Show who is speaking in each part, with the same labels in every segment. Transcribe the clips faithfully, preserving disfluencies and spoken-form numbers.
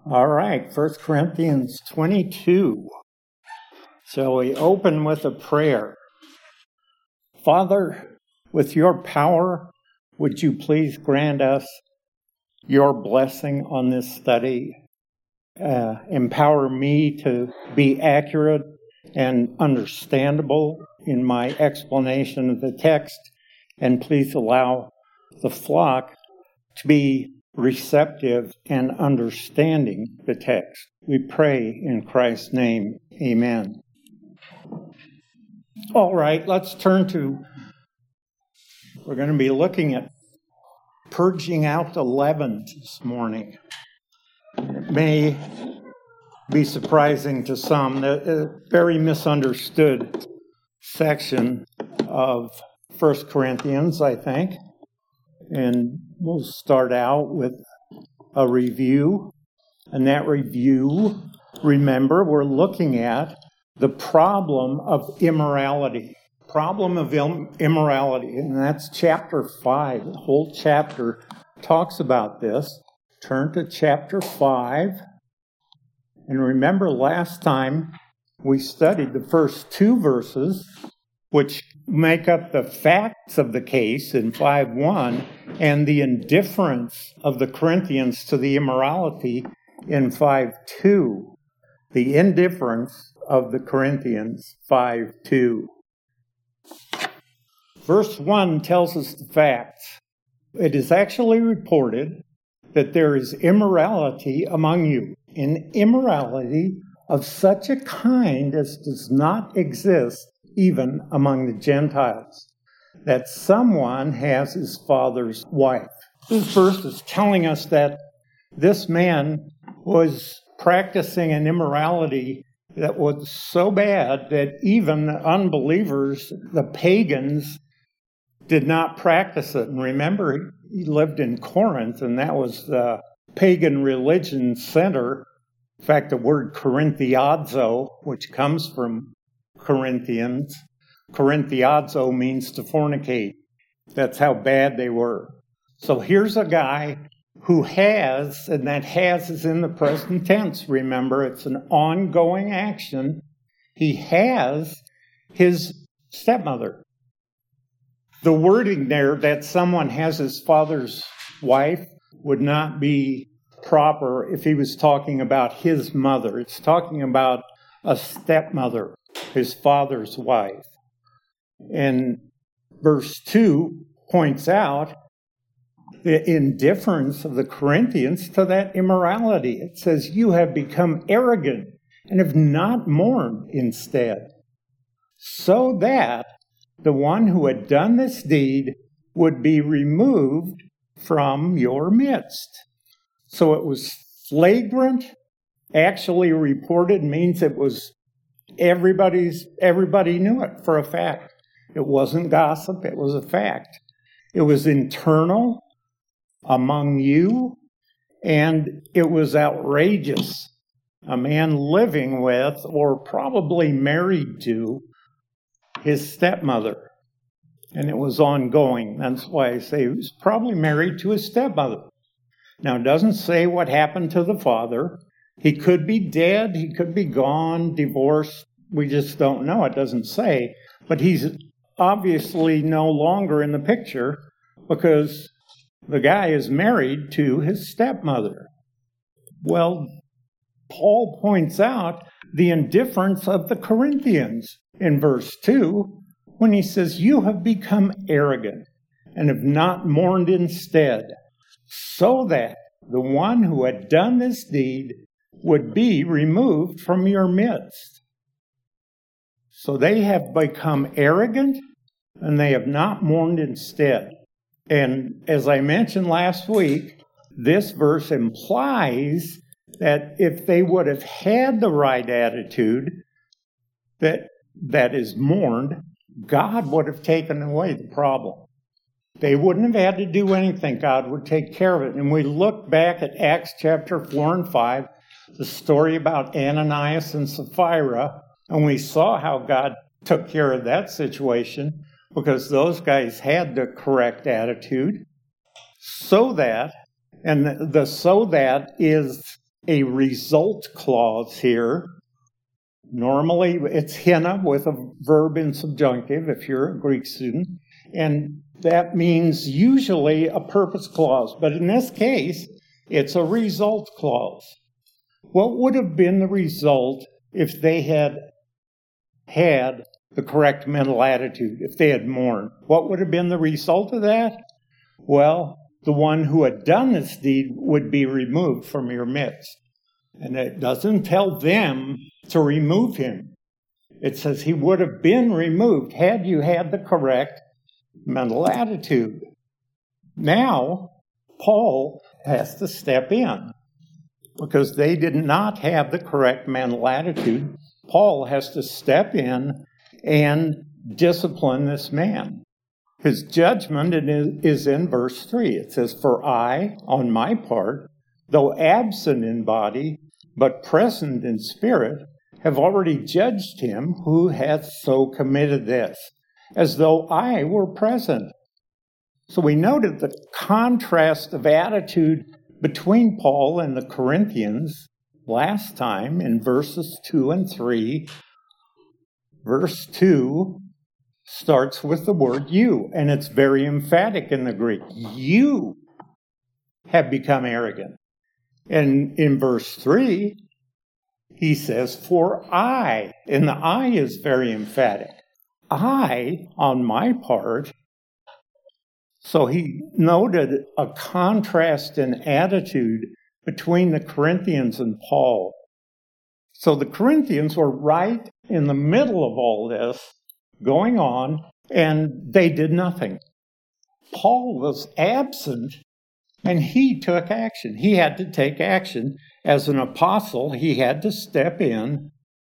Speaker 1: All right, First Corinthians twenty-two. Shall we open with a prayer? Father, with your power, would you please grant us your blessing on this study? Uh, empower me to be accurate and understandable in my explanation of the text, and please allow the flock to be receptive and understanding the text. We pray in Christ's name. Amen. All right, let's turn to, we're going to be looking at purging out the leaven this morning. It may be surprising to some, a very misunderstood section of First Corinthians, I think. And we'll start out with a review. And that review, remember, we're looking at the problem of immorality. Problem of immorality. And that's chapter five. The whole chapter talks about this. Turn to chapter five. And remember, last time we studied the first two verses, which make up the facts of the case in five one, and the indifference of the Corinthians to the immorality in five two. The indifference of the Corinthians, five two. Verse one tells us the facts. It is actually reported that there is immorality among you, an immorality of such a kind as does not exist even among the Gentiles, that someone has his father's wife. This verse is telling us that this man was practicing an immorality that was so bad that even the unbelievers, the pagans, did not practice it. And remember, he lived in Corinth, and that was the pagan religion center. In fact, the word Corinthiazo, which comes from Corinthians, Corinthiazo means to fornicate. That's how bad they were. So here's a guy who has, and that has is in the present tense, remember, it's an ongoing action. He has his stepmother. The wording there that someone has his father's wife would not be proper if he was talking about his mother. It's talking about a stepmother, his father's wife. And verse two points out the indifference of the Corinthians to that immorality. It says, you have become arrogant and have not mourned instead, so that the one who had done this deed would be removed from your midst. So it was flagrant, actually reported means it was everybody's, everybody knew it for a fact. It wasn't gossip, it was a fact. It was internal among you, and it was outrageous. A man living with, or probably married to, his stepmother. And it was ongoing. That's why I say he was probably married to his stepmother. Now, it doesn't say what happened to the father. He could be dead, he could be gone, divorced. We just don't know. It doesn't say. But he's obviously no longer in the picture because the guy is married to his stepmother. Well, Paul points out the indifference of the Corinthians in verse two when he says, you have become arrogant and have not mourned instead, so that the one who had done this deed would be removed from your midst. So they have become arrogant and they have not mourned instead. And as I mentioned last week, this verse implies that if they would have had the right attitude that that is mourned, God would have taken away the problem. They wouldn't have had to do anything. God would take care of it. And we look back at Acts chapter four and five, the story about Ananias and Sapphira, and we saw how God took care of that situation because those guys had the correct attitude. So that, and the, the so that is a result clause here. Normally, it's hina with a verb in subjunctive if you're a Greek student. And that means usually a purpose clause. But in this case, it's a result clause. What would have been the result if they had had the correct mental attitude, if they had mourned? What would have been the result of that? Well, the one who had done this deed would be removed from your midst. And it doesn't tell them to remove him. It says he would have been removed had you had the correct mental attitude. Now, Paul has to step in because they did not have the correct mental attitude. Paul has to step in and discipline this man. His judgment is in verse three. It says, "For I, on my part, though absent in body, but present in spirit, have already judged him who hath so committed this, as though I were present." So we noted the contrast of attitude between Paul and the Corinthians last time in verses two and three. Verse two starts with the word you, and it's very emphatic in the Greek. You have become arrogant. And in verse three, he says, "For I," and the I is very emphatic. I, on my part. So he noted a contrast in attitude between the Corinthians and Paul. So the Corinthians were right in the middle of all this going on, and they did nothing. Paul was absent, and he took action. He had to take action. As an apostle, he had to step in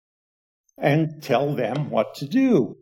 Speaker 1: and tell them what to do.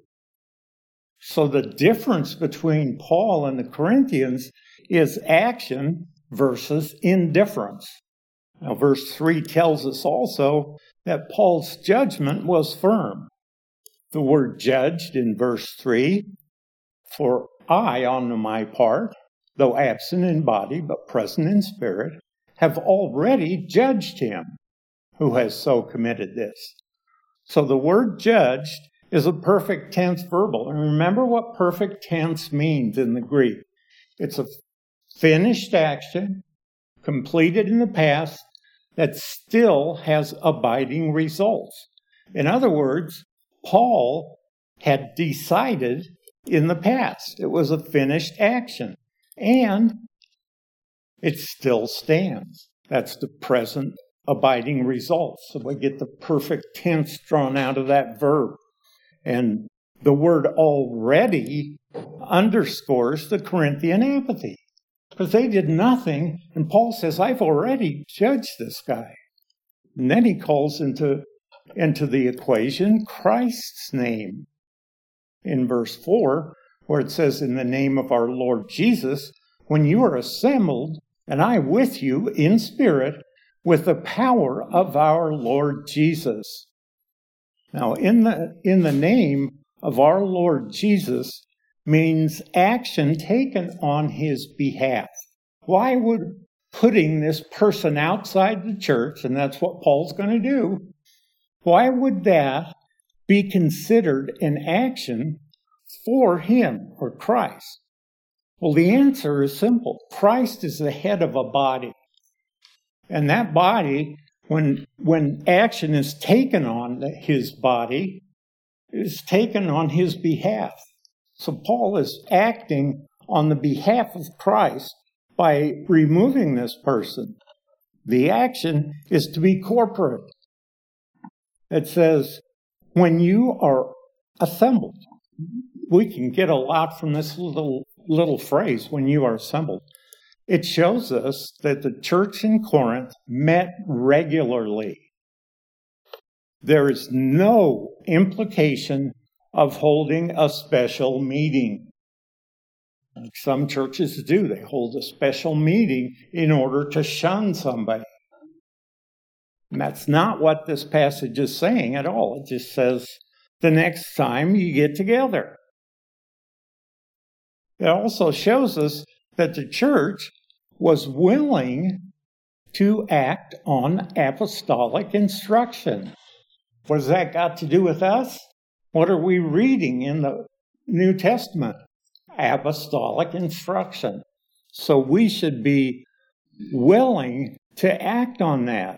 Speaker 1: So the difference between Paul and the Corinthians is action versus indifference. Now, verse three tells us also that Paul's judgment was firm. The word judged in verse three, "For I, on my part, though absent in body, but present in spirit, have already judged him who has so committed this." So the word judged is a perfect tense verbal. And remember what perfect tense means in the Greek. It's a finished action, completed in the past, that still has abiding results. In other words, Paul had decided in the past. It was a finished action. And it still stands. That's the present abiding result. So we get the perfect tense drawn out of that verb. And the word already underscores the Corinthian apathy. Because they did nothing, and Paul says, I've already judged this guy. And then he calls into, into the equation Christ's name. In verse four, where it says, in the name of our Lord Jesus, when you are assembled, and I with you in spirit, with the power of our Lord Jesus. Now, in the, in the name of our Lord Jesus means action taken on his behalf. Why would putting this person outside the church, and that's what Paul's going to do, why would that be considered an action for him or Christ? Well, the answer is simple. Christ is the head of a body. And that body, when, when action is taken on his body, is taken on his behalf. So Paul is acting on the behalf of Christ by removing this person. The action is to be corporate. It says, when you are assembled. We can get a lot from this little, little phrase, when you are assembled. It shows us that the church in Corinth met regularly. There is no implication of holding a special meeting. Like some churches do. They hold a special meeting in order to shun somebody. And that's not what this passage is saying at all. It just says the next time you get together. It also shows us that the church was willing to act on apostolic instruction. What has that got to do with us? What are we reading in the New Testament? Apostolic instruction. So we should be willing to act on that.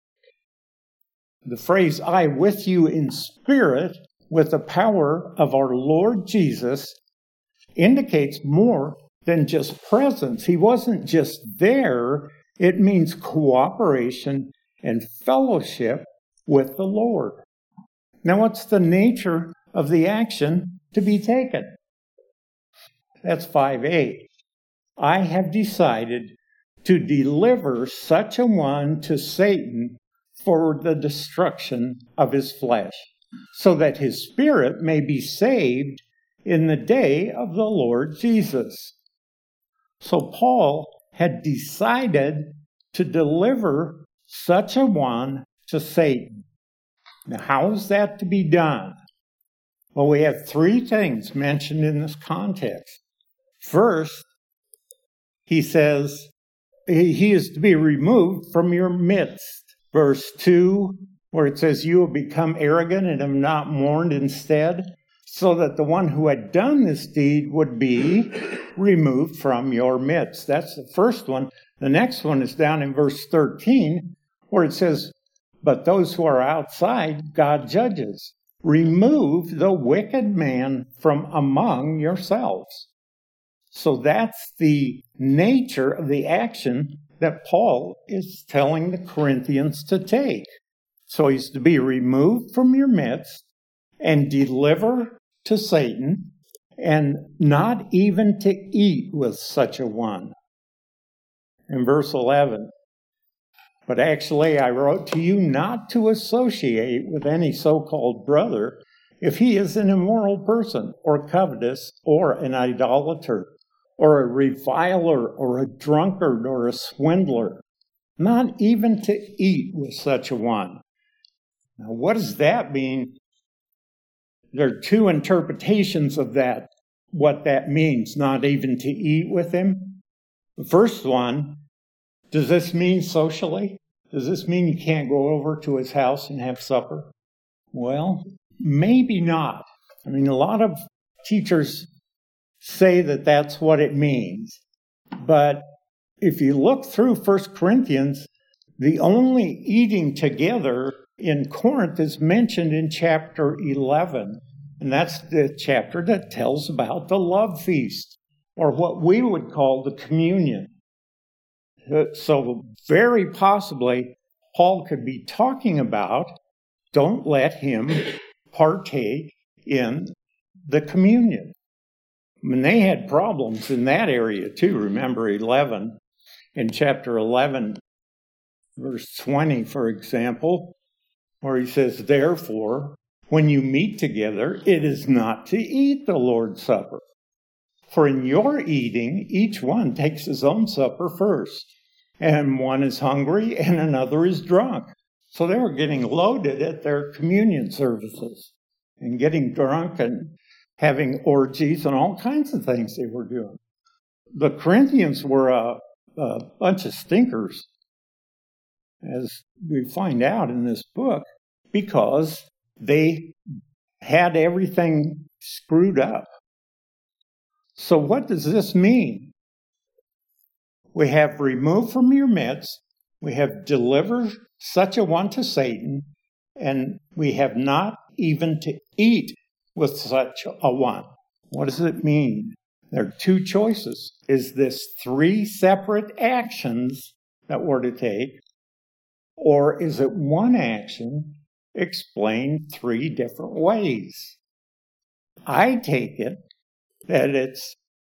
Speaker 1: The phrase, I with you in spirit, with the power of our Lord Jesus, indicates more than just presence. He wasn't just there. It means cooperation and fellowship with the Lord. Now, what's the nature of the action to be taken? That's five eight. I have decided to deliver such a one to Satan for the destruction of his flesh, so that his spirit may be saved in the day of the Lord Jesus. So Paul had decided to deliver such a one to Satan. Now, how is that to be done? Well, we have three things mentioned in this context. First, he says he is to be removed from your midst. Verse two, where it says, you will become arrogant and have not mourned instead, so that the one who had done this deed would be removed from your midst. That's the first one. The next one is down in verse thirteen, where it says, but those who are outside, God judges. Remove the wicked man from among yourselves. So that's the nature of the action that Paul is telling the Corinthians to take. So he's to be removed from your midst and deliver to Satan, and not even to eat with such a one. In verse eleven, but actually I wrote to you not to associate with any so-called brother if he is an immoral person, or covetous, or an idolater, or a reviler, or a drunkard, or a swindler, not even to eat with such a one. Now, what does that mean? There are two interpretations of that, what that means, not even to eat with him. The first one, does this mean socially? Does this mean you can't go over to his house and have supper? Well, maybe not. I mean, a lot of teachers say that that's what it means. But if you look through First Corinthians, the only eating together in Corinth is mentioned in chapter eleven. And that's the chapter that tells about the love feast, or what we would call the communion. So very possibly, Paul could be talking about, don't let him partake in the communion. I mean, they had problems in that area too. Remember eleven, in chapter eleven, verse twenty, for example, where he says, therefore, when you meet together, it is not to eat the Lord's Supper. For in your eating, each one takes his own supper first, and one is hungry and another is drunk. So they were getting loaded at their communion services and getting drunk and having orgies and all kinds of things they were doing. The Corinthians were a, a bunch of stinkers, as we find out in this book, because they had everything screwed up. So what does this mean? We have removed from your midst, we have delivered such a one to Satan, and we have not even to eat with such a one. What does it mean? There are two choices. Is this three separate actions that we're to take, or is it one action explained three different ways? I take it that it's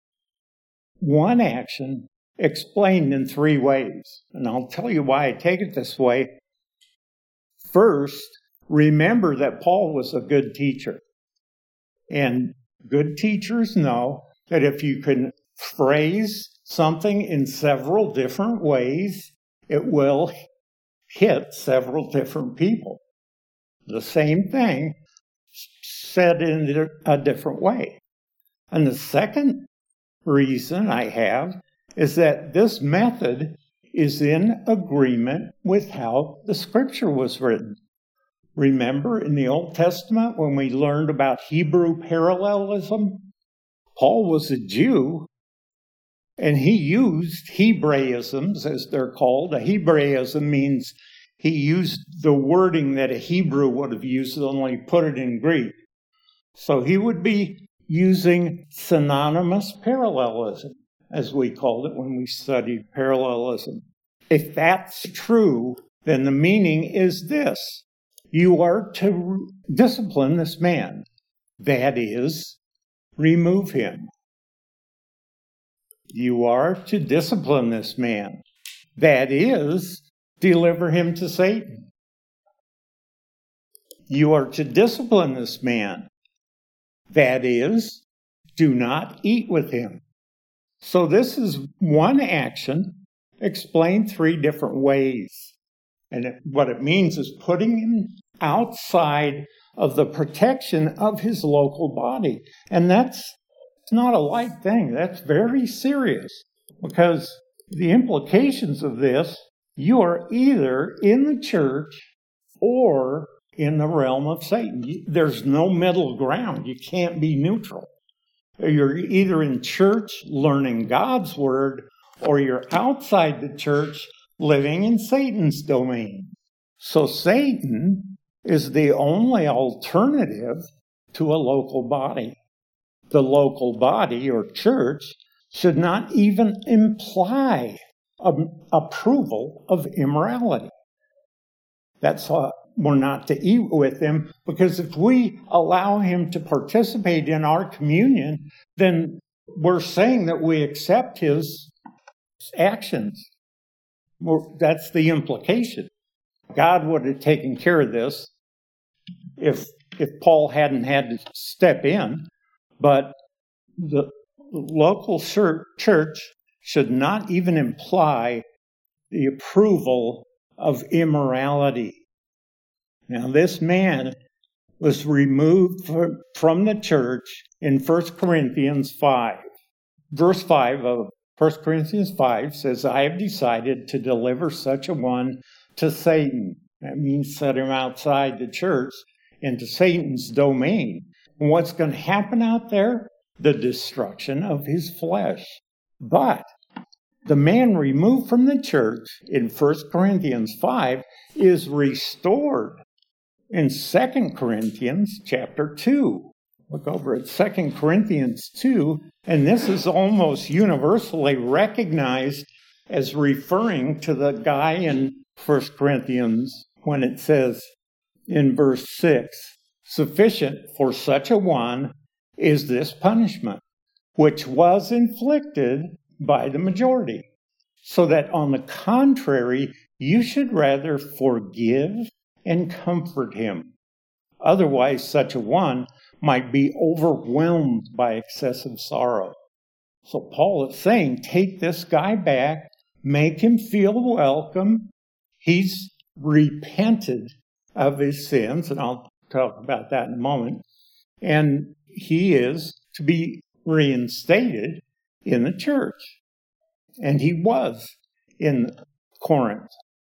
Speaker 1: one action explained in three ways. And I'll tell you why I take it this way. First, remember that Paul was a good teacher. And good teachers know that if you can phrase something in several different ways, it will hit several different people. The same thing said in a different way. And the second reason I have is that this method is in agreement with how the Scripture was written. Remember in the Old Testament when we learned about Hebrew parallelism? Paul was a Jew, and he used Hebraisms, as they're called. A Hebraism means he used the wording that a Hebrew would have used, only put it in Greek. So he would be using synonymous parallelism, as we called it when we studied parallelism. If that's true, then the meaning is this. You are to discipline this man. That is, remove him. You are to discipline this man. That is, deliver him to Satan. You are to discipline this man. That is, do not eat with him. So this is one action explained three different ways. And it, what it means is putting him outside of the protection of his local body. And that's not a light thing. That's very serious, because the implications of this, you are either in the church or in the realm of Satan. There's no middle ground. You can't be neutral. You're either in church learning God's word, or you're outside the church living in Satan's domain. So Satan is the only alternative to a local body. The local body or church should not even imply um, approval of immorality. That's why we're not to eat with him, because if we allow him to participate in our communion, then we're saying that we accept his actions. Well, that's the implication. God would have taken care of this if if Paul hadn't had to step in, but the local church should not even imply the approval of immorality. Now, this man was removed from the church in First Corinthians five. Verse five of First Corinthians five says, I have decided to deliver such a one to Satan. That means set him outside the church into Satan's domain. And what's going to happen out there? The destruction of his flesh. But the man removed from the church in First Corinthians five is restored in Second Corinthians chapter two. Look over at Second Corinthians two, and this is almost universally recognized as referring to the guy in First Corinthians when it says in verse six, sufficient for such a one is this punishment, which was inflicted by the majority, so that on the contrary, you should rather forgive and comfort him. Otherwise, such a one might be overwhelmed by excessive sorrow. So Paul is saying, take this guy back, make him feel welcome. He's repented of his sins, and I'll talk about that in a moment. And he is to be reinstated in the church. And he was in Corinth.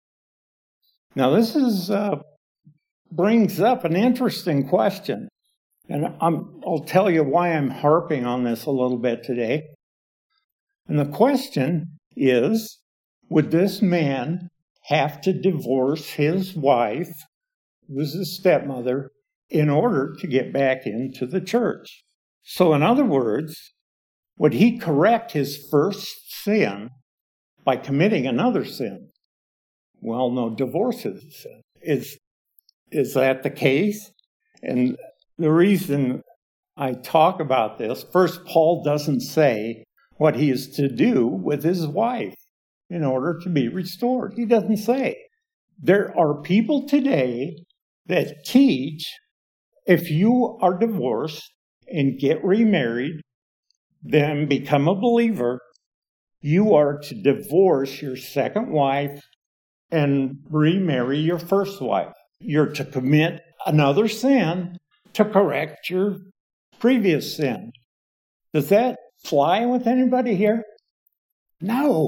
Speaker 1: Now, this is uh, brings up an interesting question. And I'm, I'll tell you why I'm harping on this a little bit today. And the question is, would this man have to divorce his wife, who was his stepmother, in order to get back into the church? So in other words, would he correct his first sin by committing another sin? Well, no, divorce is a sin. Is, is that the case? And the reason I talk about this, first, Paul doesn't say what he is to do with his wife in order to be restored. He doesn't say. There are people today that teach if you are divorced and get remarried, then become a believer, you are to divorce your second wife and remarry your first wife. You're to commit another sin to correct your previous sin. Does that fly with anybody here? No,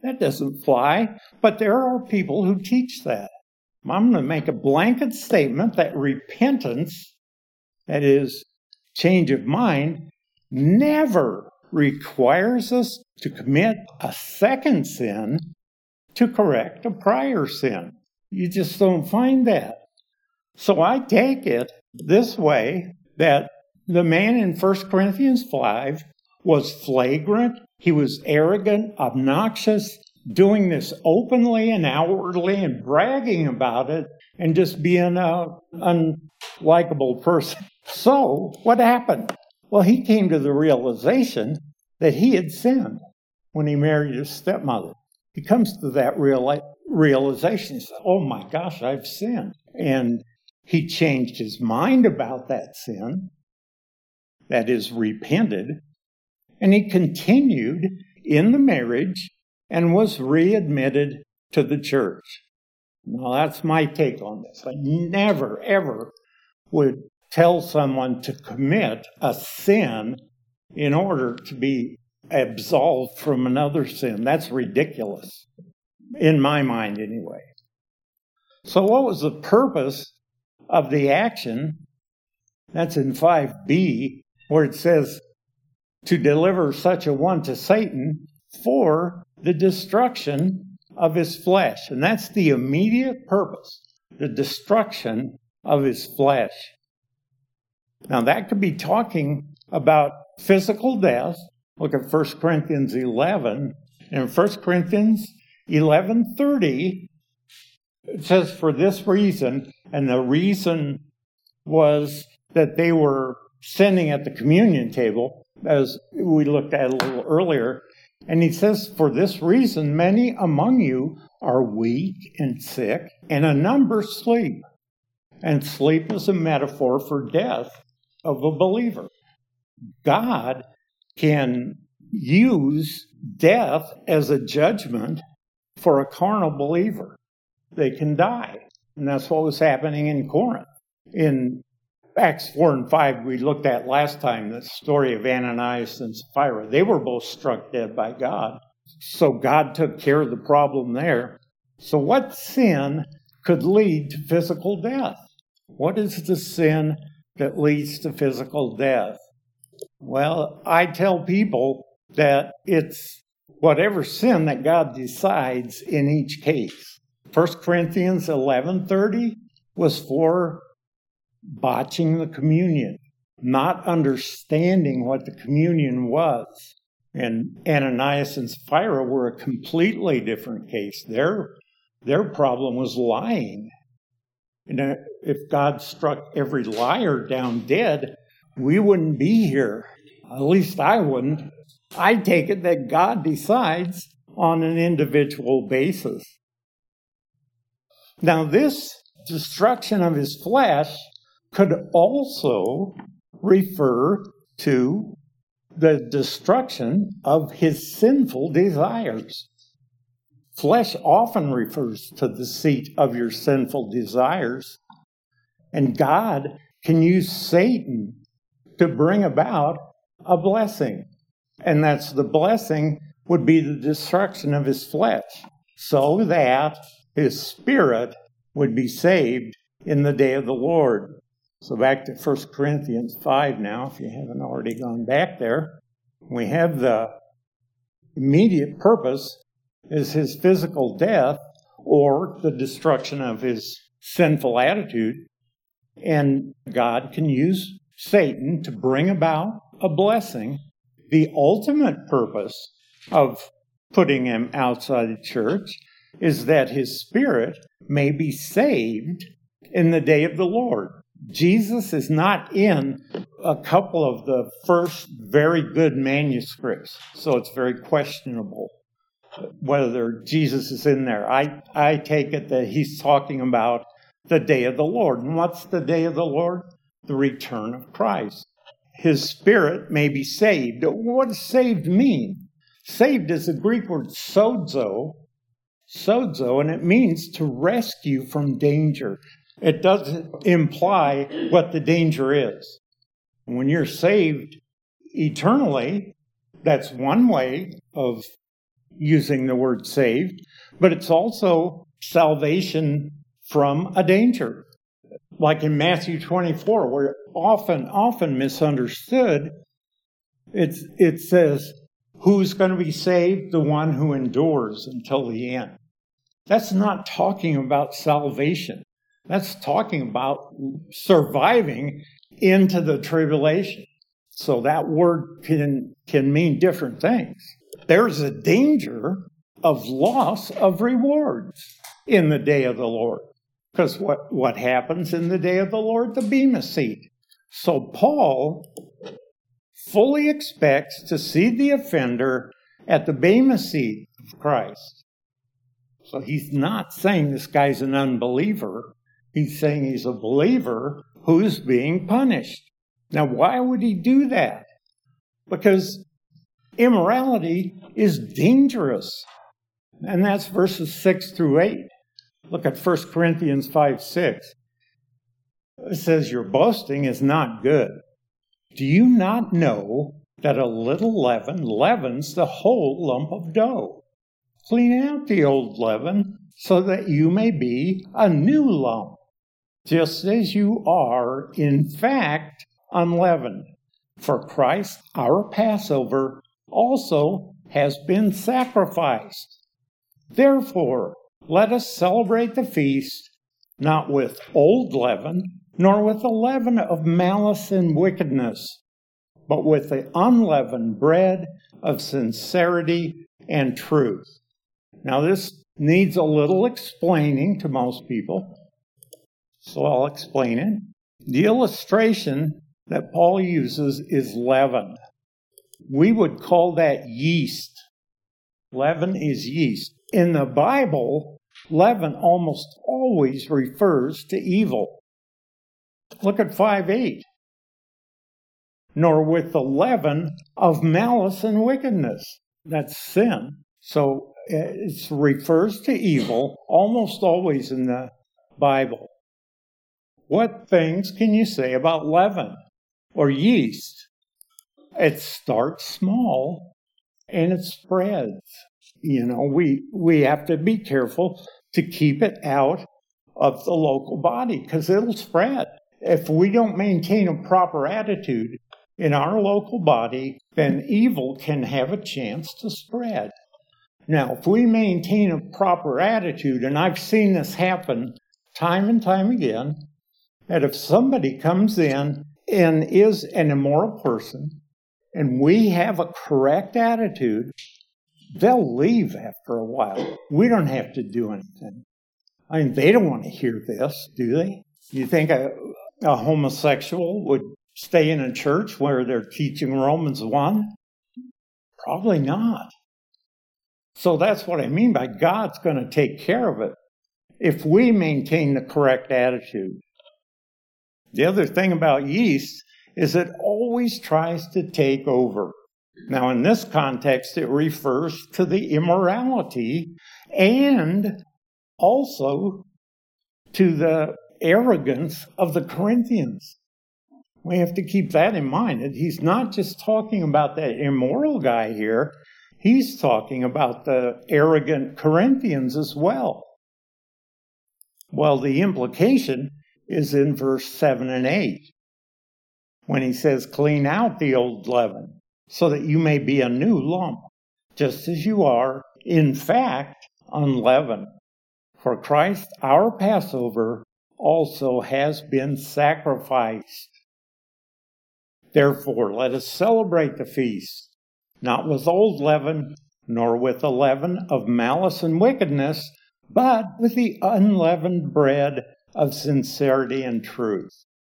Speaker 1: That doesn't fly. But there are people who teach that. I'm going to make a blanket statement that repentance, that is, change of mind, never requires us to commit a second sin to correct a prior sin. You just don't find that. So I take it this way, that the man in First Corinthians five was flagrant. He was arrogant, obnoxious, doing this openly and outwardly and bragging about it and just being an unlikable person. So what happened? Well, he came to the realization that he had sinned when he married his stepmother. He comes to that reali- realization. He says, oh my gosh, I've sinned. And he changed his mind about that sin, that is, repented, and he continued in the marriage and was readmitted to the church. Now, that's my take on this. I never, ever would tell someone to commit a sin in order to be absolved from another sin. That's ridiculous, in my mind anyway. So what was the purpose of the action? That's in five B, where it says, to deliver such a one to Satan for the destruction of his flesh. And that's the immediate purpose, the destruction of his flesh. Now that could be talking about physical death. Look at First Corinthians eleven. In First Corinthians eleven thirty, it says, for this reason, and the reason was that they were sinning at the communion table, as we looked at a little earlier. And he says, for this reason, many among you are weak and sick, and a number sleep. And sleep is a metaphor for death of a believer. God can use death as a judgment for a carnal believer. They can die. And that's what was happening in Corinth. In Acts four and five, we looked at last time, the story of Ananias and Sapphira. They were both struck dead by God. So God took care of the problem there. So what sin could lead to physical death? What is the sin that leads to physical death? Well, I tell people that it's whatever sin that God decides in each case. First Corinthians eleven thirty was for botching the communion, not understanding what the communion was. And Ananias and Sapphira were a completely different case. Their, their problem was lying. And if God struck every liar down dead, we wouldn't be here. At least I wouldn't. I take it that God decides on an individual basis. Now, this destruction of his flesh could also refer to the destruction of his sinful desires. Flesh often refers to the seat of your sinful desires. And God can use Satan to bring about a blessing. And that's the blessing would be the destruction of his flesh, so that his spirit would be saved in the day of the Lord. So back to First Corinthians five now, if you haven't already gone back there. We have the immediate purpose is his physical death or the destruction of his sinful attitude. And God can use Satan to bring about a blessing. The ultimate purpose of putting him outside the church is that his spirit may be saved in the day of the Lord. Jesus is not in a couple of the first very good manuscripts, so it's very questionable whether Jesus is in there. I, I take it that he's talking about the day of the Lord. And what's the day of the Lord? The return of Christ. His spirit may be saved. What does saved mean? Saved is the Greek word sozo, sozo, and it means to rescue from danger. It doesn't imply what the danger is. When you're saved eternally, that's one way of using the word saved, but it's also salvation from a danger. Like in Matthew twenty-four, where often, often misunderstood, it's, it says, who's going to be saved? The one who endures until the end. That's not talking about salvation. That's talking about surviving into the tribulation. So that word can, can mean different things. There's a danger of loss of rewards in the day of the Lord. Because what, what happens in the day of the Lord? The Bema seat. So Paul fully expects to see the offender at the Bema seat of Christ. So he's not saying this guy's an unbeliever. He's saying he's a believer who's being punished. Now, why would he do that? Because immorality is dangerous. And that's verses six through eight. Look at First Corinthians five six. It says, your boasting is not good. Do you not know that a little leaven leavens the whole lump of dough? Clean out the old leaven so that you may be a new lump, just as you are, in fact, unleavened. For Christ, our Passover, also has been sacrificed. Therefore, let us celebrate the feast, not with old leaven, nor with the leaven of malice and wickedness, but with the unleavened bread of sincerity and truth. Now, this needs a little explaining to most people, so I'll explain it. The illustration that Paul uses is leaven. We would call that yeast. Leaven is yeast. In the Bible, leaven almost always refers to evil. Look at five eight. Nor with the leaven of malice and wickedness. That's sin. So it refers to evil almost always in the Bible. What things can you say about leaven or yeast? It starts small and it spreads. You know, we, we have to be careful to keep it out of the local body because it'll spread. If we don't maintain a proper attitude in our local body, then evil can have a chance to spread. Now, if we maintain a proper attitude, and I've seen this happen time and time again, that if somebody comes in and is an immoral person, and we have a correct attitude, they'll leave after a while. We don't have to do anything. I mean, they don't want to hear this, do they? You think a, a homosexual would stay in a church where they're teaching Romans one? Probably not. So that's what I mean by God's going to take care of it if we maintain the correct attitude. The other thing about yeast is it always tries to take over. Now, in this context, it refers to the immorality and also to the arrogance of the Corinthians. We have to keep that in mind. That he's not just talking about that immoral guy here. He's talking about the arrogant Corinthians as well. Well, the implication is in verse seven and eight, when he says, clean out the old leaven, so that you may be a new lump, just as you are, in fact, unleavened. For Christ, our Passover, also has been sacrificed. Therefore, let us celebrate the feast, not with old leaven, nor with the leaven of malice and wickedness, but with the unleavened bread of sincerity and truth.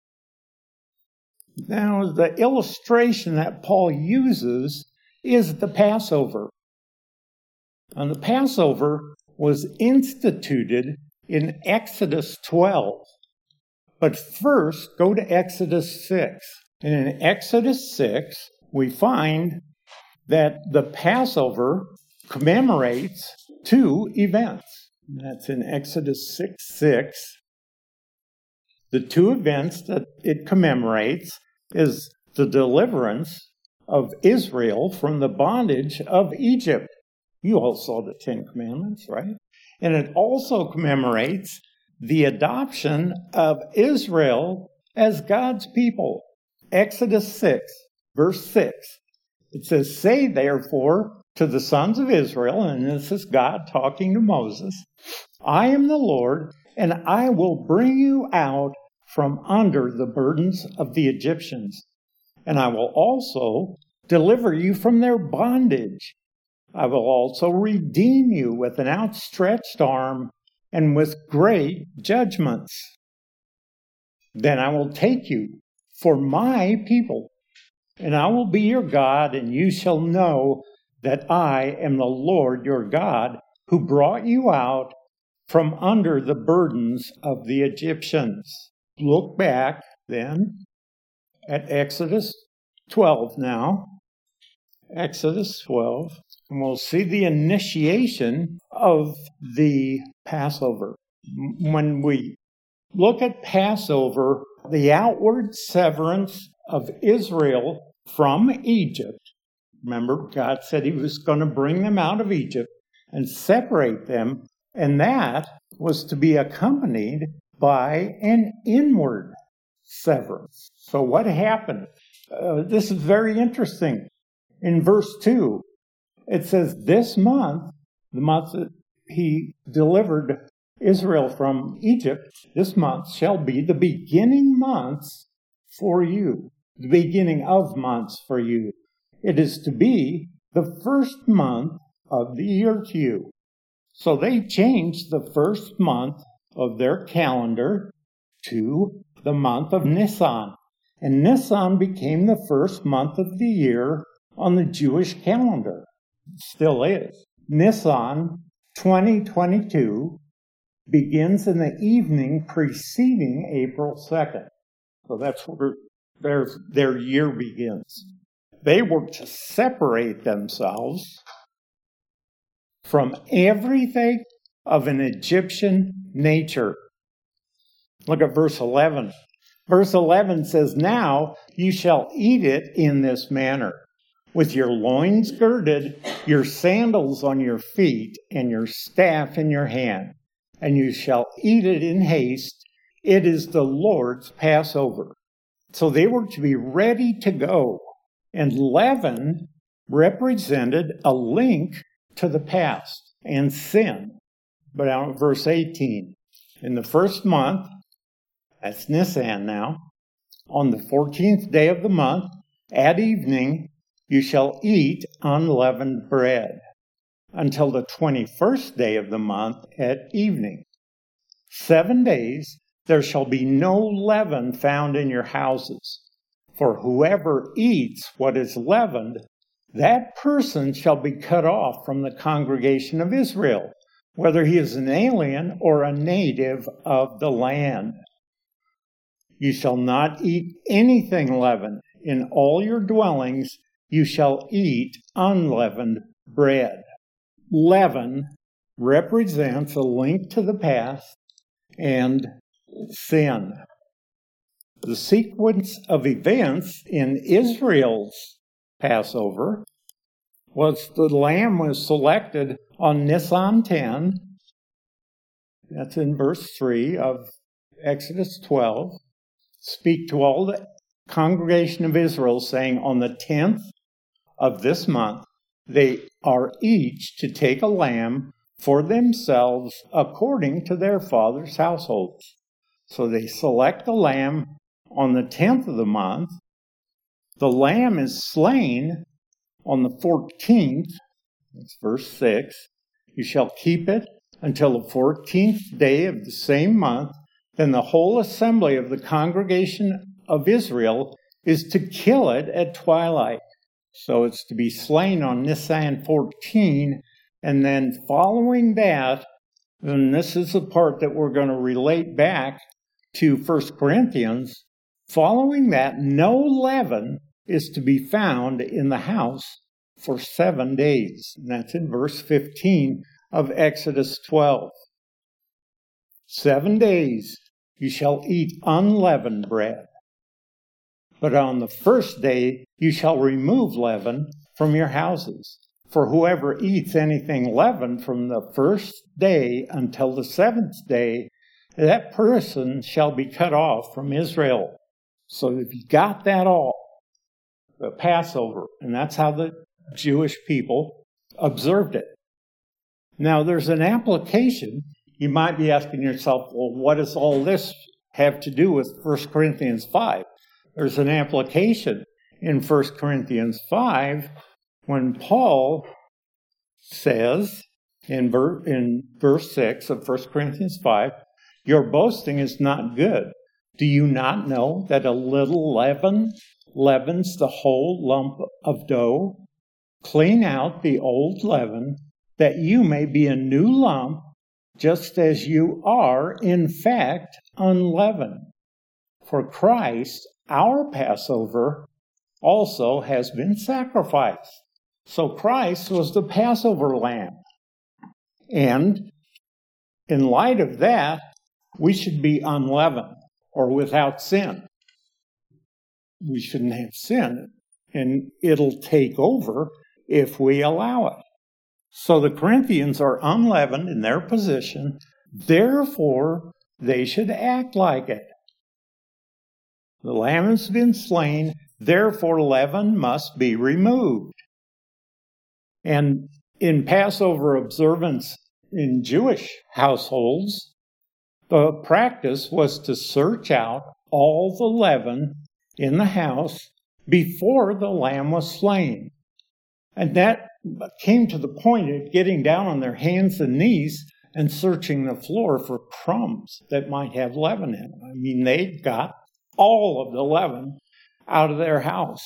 Speaker 1: Now, the illustration that Paul uses is the Passover. And the Passover was instituted in Exodus twelve. But first, go to Exodus six. And in Exodus six, we find that the Passover commemorates two events. That's in Exodus six six. The two events that it commemorates is the deliverance of Israel from the bondage of Egypt. You all saw the Ten Commandments, right? And it also commemorates the adoption of Israel as God's people. Exodus six, verse six. It says, "Say therefore to the sons of Israel," and this is God talking to Moses, "I am the Lord, and I will bring you out from under the burdens of the Egyptians, and I will also deliver you from their bondage. I will also redeem you with an outstretched arm and with great judgments. Then I will take you for my people, and I will be your God, and you shall know that I am the Lord your God, who brought you out from under the burdens of the Egyptians." Look back then at Exodus twelve now. Exodus twelve. And we'll see the initiation of the Passover. When we look at Passover, the outward severance of Israel from Egypt. Remember, God said he was going to bring them out of Egypt and separate them, and that was to be accompanied by an inward severance. So what happened? Uh, this is very interesting. In verse two, it says, "This month," the month that he delivered Israel from Egypt, "this month shall be the beginning months for you." The beginning of months for you. It is to be the first month of the year to you. So they changed the first month of their calendar to the month of Nisan. And Nisan became the first month of the year on the Jewish calendar. It still is. Nisan twenty twenty-two begins in the evening preceding April second. So that's where their, their year begins. They were to separate themselves from everything of an Egyptian nature. Look at verse eleven. Verse eleven says, "Now you shall eat it in this manner, with your loins girded, your sandals on your feet, and your staff in your hand. And you shall eat it in haste. It is the Lord's Passover." So they were to be ready to go. And leaven represented a link to the past and sin. But now verse eighteen. "In the first month," that's Nisan now, "on the fourteenth day of the month, at evening, you shall eat unleavened bread until the twenty-first day of the month at evening. Seven days there shall be no leaven found in your houses. For whoever eats what is leavened, that person shall be cut off from the congregation of Israel, whether he is an alien or a native of the land. You shall not eat anything leavened. In all your dwellings you shall eat unleavened bread." Leaven represents a link to the past and sin. The sequence of events in Israel's Passover was the lamb was selected on Nisan ten. That's in verse three of Exodus twelve. "Speak to all the congregation of Israel, saying, on the tenth of this month, they are each to take a lamb for themselves according to their father's households." So they select the lamb on the tenth of the month. The lamb is slain on the fourteenth. That's verse six. "You shall keep it until the fourteenth day of the same month. Then the whole assembly of the congregation of Israel is to kill it at twilight." So it's to be slain on Nisan fourteen. And then following that, and this is the part that we're going to relate back to First Corinthians, following that, no leaven is to be found in the house for seven days. And that's in verse fifteen of Exodus twelve. Seven days you shall eat unleavened bread. But on the first day you shall remove leaven from your houses. For whoever eats anything leavened from the first day until the seventh day, that person shall be cut off from Israel. So if you got that all, the Passover, and that's how the Jewish people observed it. Now there's an application. You might be asking yourself, well, what does all this have to do with First Corinthians five? There's an application in First Corinthians five when Paul says in, ver- in verse six of First Corinthians five, your boasting is not good. Do you not know that a little leaven leavens the whole lump of dough? Clean out the old leaven, that you may be a new lump, just as you are, in fact, unleavened. For Christ, our Passover, also has been sacrificed. So Christ was the Passover lamb. And in light of that, we should be unleavened or without sin. We shouldn't have sin, and it'll take over if we allow it. So the Corinthians are unleavened in their position, therefore they should act like it. The lamb has been slain, therefore leaven must be removed. And in Passover observance in Jewish households, the practice was to search out all the leaven in the house before the lamb was slain. And that came to the point of getting down on their hands and knees and searching the floor for crumbs that might have leaven in them. I mean, they got all of the leaven out of their house.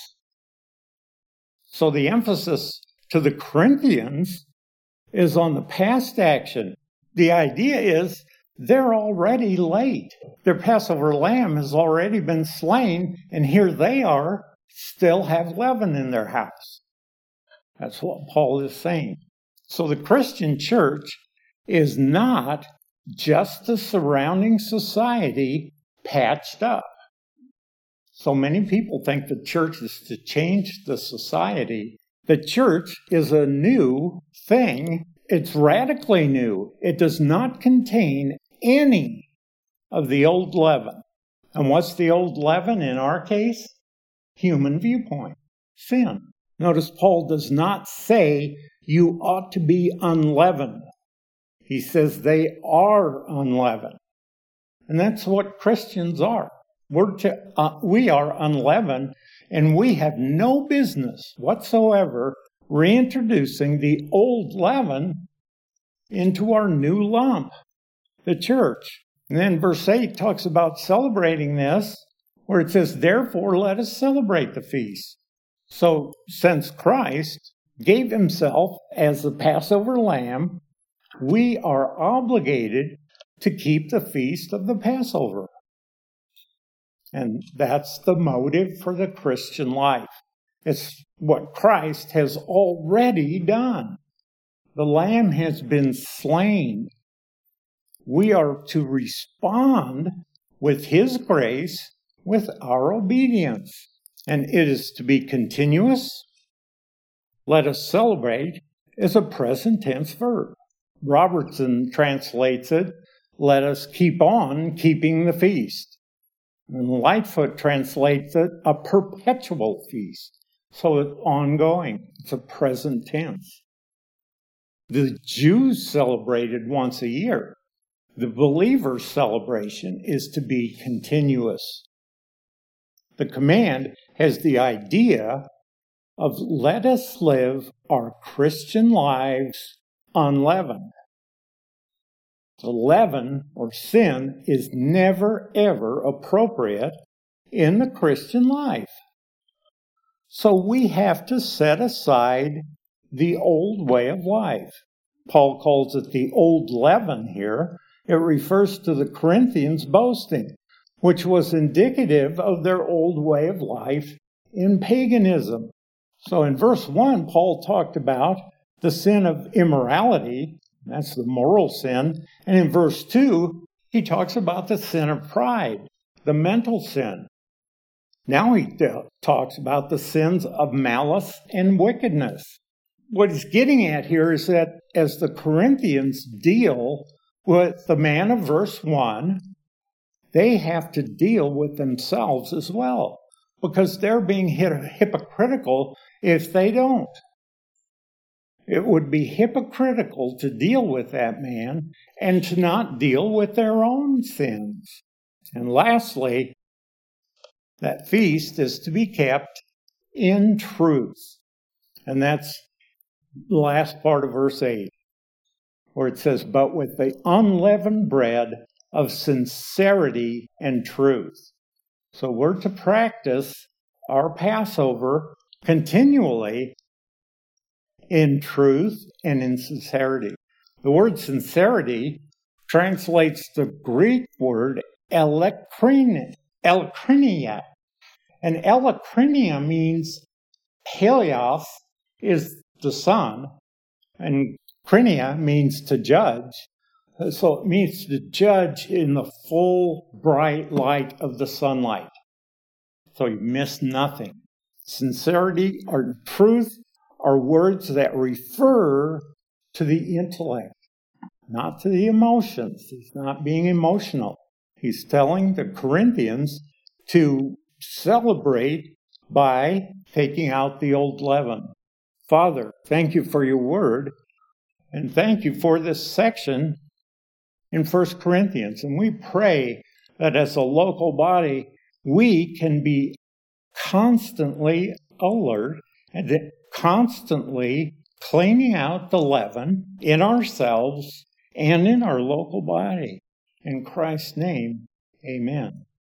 Speaker 1: So the emphasis to the Corinthians is on the past action. The idea is they're already late. Their Passover lamb has already been slain, and here they are, still have leaven in their house. That's what Paul is saying. So the Christian church is not just the surrounding society patched up. So many people think the church is to change the society. The church is a new thing. It's radically new. It does not contain any of the old leaven. And what's the old leaven in our case? Human viewpoint, sin. Notice Paul does not say you ought to be unleavened. He says they are unleavened. And that's what Christians are. We're to, uh, we are unleavened, and we have no business whatsoever reintroducing the old leaven into our new lump, the church. And then verse eight talks about celebrating this, where it says, therefore let us celebrate the feast. So since Christ gave himself as the Passover lamb, we are obligated to keep the feast of the Passover. And that's the motive for the Christian life. It's what Christ has already done. The lamb has been slain. We are to respond with his grace, with our obedience. And it is to be continuous. Let us celebrate is a present tense verb. Robertson translates it, let us keep on keeping the feast. And Lightfoot translates it, a perpetual feast. So it's ongoing. It's a present tense. The Jews celebrated once a year. The believer's celebration is to be continuous. The command has the idea of let us live our Christian lives unleavened. The leaven or sin is never, ever appropriate in the Christian life. So we have to set aside the old way of life. Paul calls it the old leaven here. It refers to the Corinthians boasting, which was indicative of their old way of life in paganism. So in verse one, Paul talked about the sin of immorality. That's the moral sin. And in verse two, he talks about the sin of pride, the mental sin. Now he talks about the sins of malice and wickedness. what he's getting at here is that as the Corinthians deal with the man of verse one, they have to deal with themselves as well, because they're being hypocritical if they don't. It would be hypocritical to deal with that man and to not deal with their own sins. And lastly, that feast is to be kept in truth. And that's the last part of verse eight, where it says, but with the unleavened bread of sincerity and truth. So we're to practice our Passover continually in truth and in sincerity. The word sincerity translates the Greek word electrinia. electrinia. And electrinia means helios is the sun, and krinia means to judge. So it means to judge in the full bright light of the sunlight. So you miss nothing. Sincerity or truth are words that refer to the intellect, not to the emotions. He's not being emotional. He's telling the Corinthians to celebrate by taking out the old leaven. Father, thank you for your word, and thank you for this section in First Corinthians. And we pray that as a local body, we can be constantly alert and constantly cleaning out the leaven in ourselves and in our local body. In Christ's name, amen.